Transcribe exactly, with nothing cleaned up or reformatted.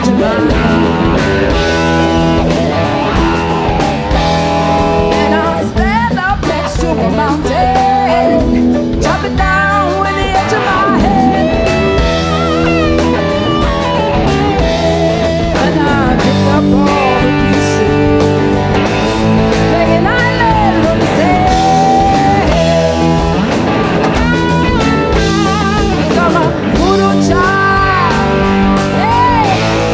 change your mind. And I'll stand up next to a mountain, jumping down